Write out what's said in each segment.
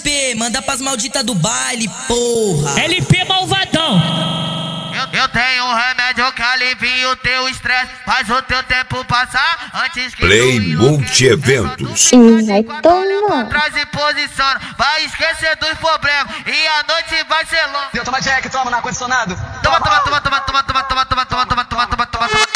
LP, manda pras malditas do baile, porra. LP malvadão. Eu tenho um remédio que alivia o teu estresse, faz o teu tempo passar antes que Play Multi-Eventos. Vai tomar. Traz e posiciona, vai esquecer dos problemas e a noite vai ser longa. Deu, toma Jack, toma no ar-condicionado. Toma, toma, toma, toma, toma, toma, toma, toma, toma, toma, toma, toma, toma, toma.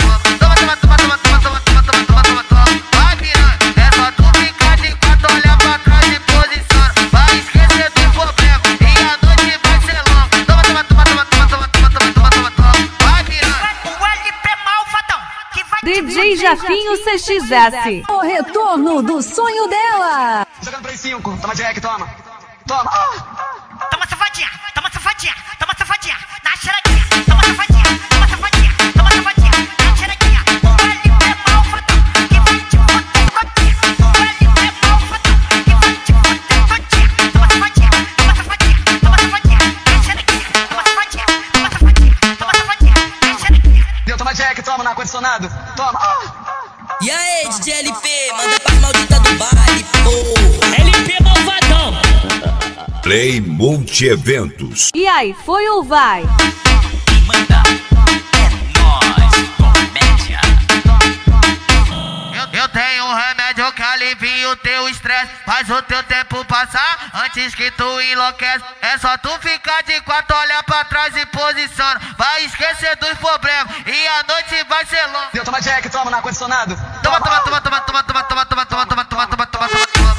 DJ Jafinho CXS. O retorno do sonho dela. Jogando pra 5, toma Jack, toma. Toma. Toma safadinha, toma safadinha, toma safadinha. Na xerequinha, toma safadinha, toma safadinha, toma safadinha. Na xerequinha, o LP malvadão que vai te foder todinha. O LP malvadão que vai te foder todinha. Toma safadinha, toma safadinha, toma safadinha. Na xerequinha, toma safadinha, toma safadinha, toma safadinha. Na xerequinha. Deu, toma Jack, toma no ar-condicionado. Toma. E aí, DJ LP, manda pras malditas do baile, porra. LP malvadão. Play Multi-Eventos. E aí, foi ou vai? Manda, é nóis, comédia. Eu tenho um remédio que alivia o teu estresse, faz o teu tempo passar antes que tu enlouquece. É só tu ficar de quatro, olhar pra trás e posiciona, vai esquecer dos problemas e a noite vai ser longa. Deu, toma Jack, toma no ar-condicionado. Toma, toma, toma, toma, toma, toma, toma, toma, toma, toma, toma, toma, toma.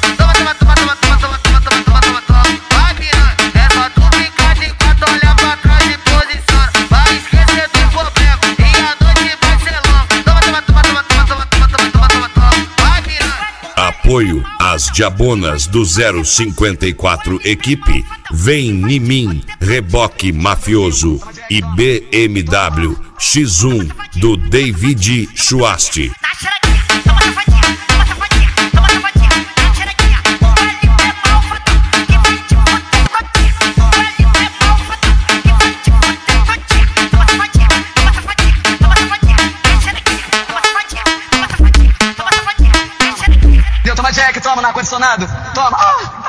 Apoio às Diabonas do 054 Equipe. Vem em mim, Reboque Mafioso e BMW X1 do David Schwast. Na xerequinha, toma safadinha, toma safadinha, toma safadinha. Na xerequinha, o LP malvadão que vai te foder todinha. O LP malvadão que vai te foder todinha. Toma safadinha, toma safadinha, toma safadinha. Na xerequinha, toma safadinha, toma safadinha, toma safadinha. Na xerequinha. Deu, toma Jack, toma no ar-condicionado. Toma.